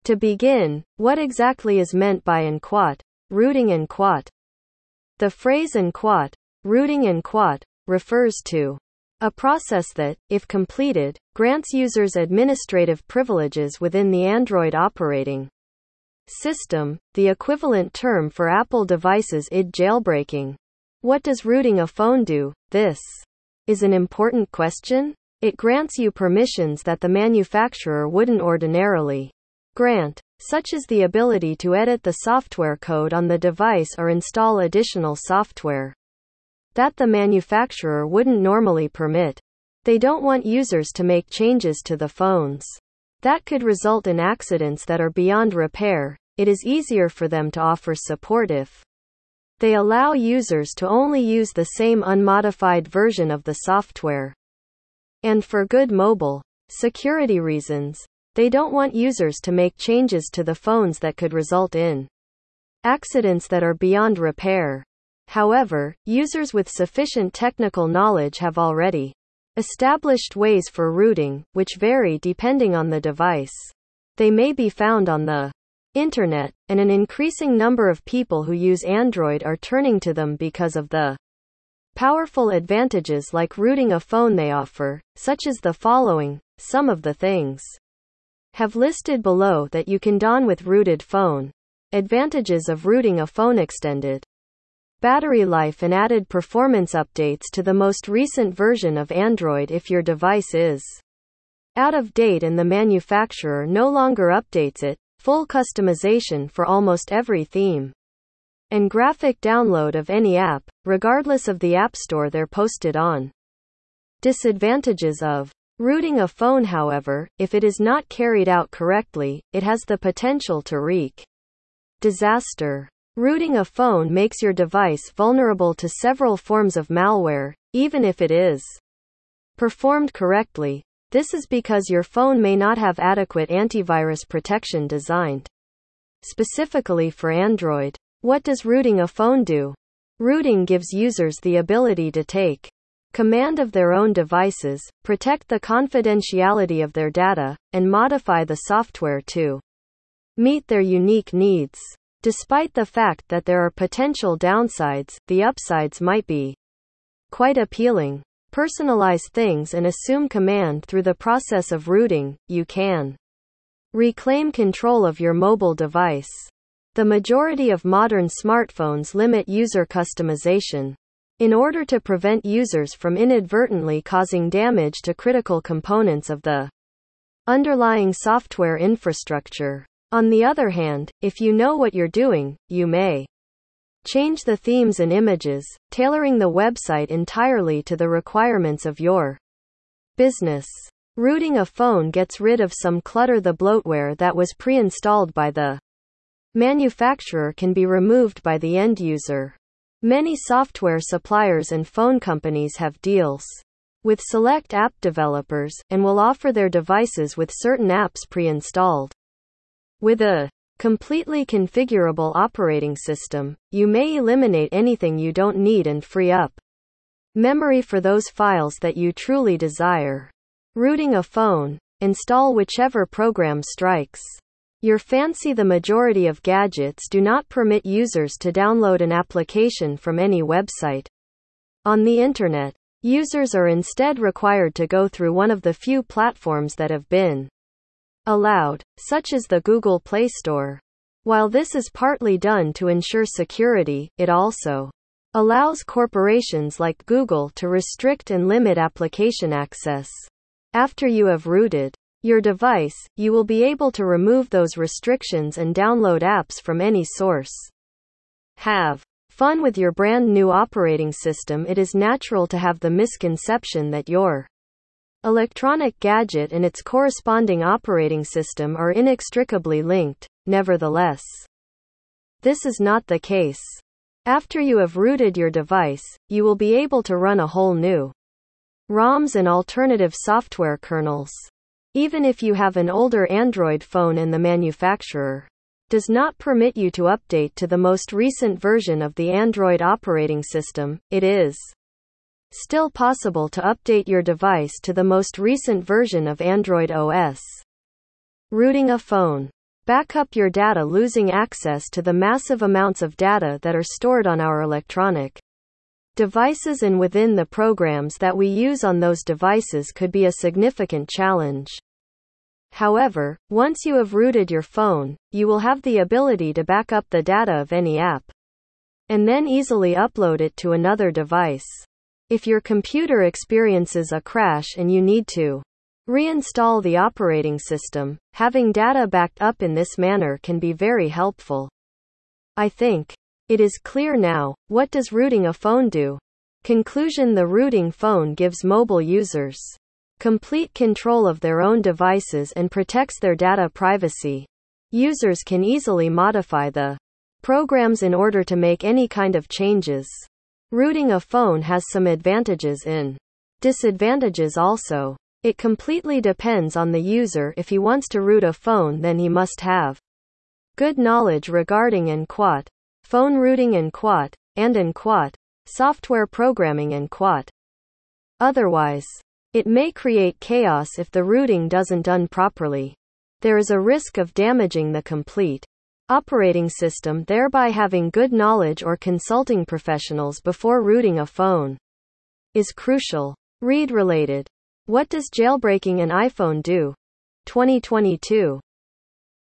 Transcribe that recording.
To begin, what exactly is meant by unquat, rooting unquat? The phrase unquat, rooting unquat, refers to a process that, if completed, grants users administrative privileges within the Android operating system, the equivalent term for Apple devices id jailbreaking. What does rooting a phone do? This is an important question. It grants you permissions that the manufacturer wouldn't ordinarily grant, such as the ability to edit the software code on the device or install additional software that the manufacturer wouldn't normally permit. They don't want users to make changes to the phones that could result in accidents that are beyond repair. It is easier for them to offer support if they allow users to only use the same unmodified version of the software. And for good mobile security reasons, they don't want users to make changes to the phones that could result in accidents that are beyond repair. However, users with sufficient technical knowledge have already established ways for rooting, which vary depending on the device. They may be found on the internet, and an increasing number of people who use Android are turning to them because of the powerful advantages like rooting a phone they offer, such as the following. Some of the things have listed below that you can don with rooted phone. Advantages of rooting a phone: extended battery life and added performance updates to the most recent version of Android if your device is out of date and the manufacturer no longer updates it. Full customization for almost every theme and graphic download of any app, regardless of the app store they're posted on. Disadvantages of rooting a phone: however, if it is not carried out correctly, it has the potential to wreak disaster. Rooting a phone makes your device vulnerable to several forms of malware, even if it is performed correctly. This is because your phone may not have adequate antivirus protection designed specifically for Android. What does rooting a phone do? Rooting gives users the ability to take command of their own devices, protect the confidentiality of their data, and modify the software to meet their unique needs. Despite the fact that there are potential downsides, the upsides might be quite appealing. Personalize things and assume command through the process of rooting. You can reclaim control of your mobile device. The majority of modern smartphones limit user customization in order to prevent users from inadvertently causing damage to critical components of the underlying software infrastructure. On the other hand, if you know what you're doing, you may change the themes and images, tailoring the website entirely to the requirements of your business. Rooting a phone gets rid of some clutter. The bloatware that was pre-installed by the manufacturer can be removed by the end user. Many software suppliers and phone companies have deals with select app developers, and will offer their devices with certain apps pre-installed. With a completely configurable operating system, you may eliminate anything you don't need and free up memory for those files that you truly desire. Rooting a phone. Install whichever program strikes your fancy. The majority of gadgets do not permit users to download an application from any website on the internet. Users are instead required to go through one of the few platforms that have been allowed, such as the Google Play Store. While this is partly done to ensure security, it also allows corporations like Google to restrict and limit application access. After you have rooted your device, you will be able to remove those restrictions and download apps from any source. Have fun with your brand new operating system. It is natural to have the misconception that your electronic gadget and its corresponding operating system are inextricably linked. Nevertheless, this is not the case. After you have rooted your device, you will be able to run a whole new ROMs and alternative software kernels. Even if you have an older Android phone and the manufacturer does not permit you to update to the most recent version of the Android operating system, it is still possible to update your device to the most recent version of Android OS. Rooting a phone. back up your data, losing access to the massive amounts of data that are stored on our electronic devices and within the programs that we use on those devices could be a significant challenge. However, once you have rooted your phone, you will have the ability to back up the data of any app and then easily upload it to another device. If your computer experiences a crash and you need to reinstall the operating system, having data backed up in this manner can be very helpful. I think it is clear now. What does rooting a phone do? Conclusion: the rooting phone gives mobile users complete control of their own devices and protects their data privacy. Users can easily modify the programs in order to make any kind of changes. Rooting a phone has some advantages and disadvantages also. It completely depends on the user. If he wants to root a phone, then he must have good knowledge regarding NQuat, phone rooting NQuat, and NQuat, software programming NQuat. Otherwise, it may create chaos if the rooting doesn't done properly. There is a risk of damaging the complete operating system. Thereby, having good knowledge or consulting professionals before rooting a phone is crucial. Read related. What does jailbreaking an iPhone do? 2022.